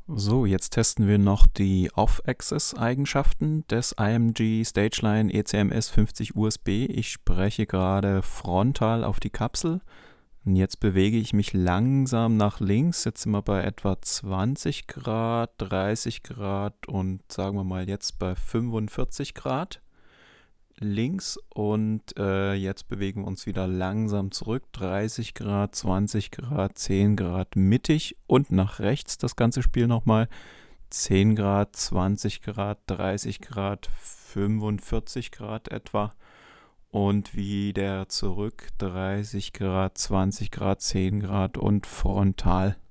So, jetzt testen wir noch die Off-Axis-Eigenschaften des IMG Stageline ECMS 50 USB. Ich spreche gerade frontal auf die Kapsel und jetzt bewege ich mich langsam nach links. Jetzt sind wir bei etwa 20 Grad, 30 Grad und sagen wir mal jetzt bei 45 Grad links und jetzt bewegen wir uns wieder langsam zurück, 30 Grad, 20 Grad, 10 Grad mittig und nach rechts das ganze Spiel nochmal, 10 Grad, 20 Grad, 30 Grad, 45 Grad etwa und wieder zurück, 30 Grad, 20 Grad, 10 Grad und frontal.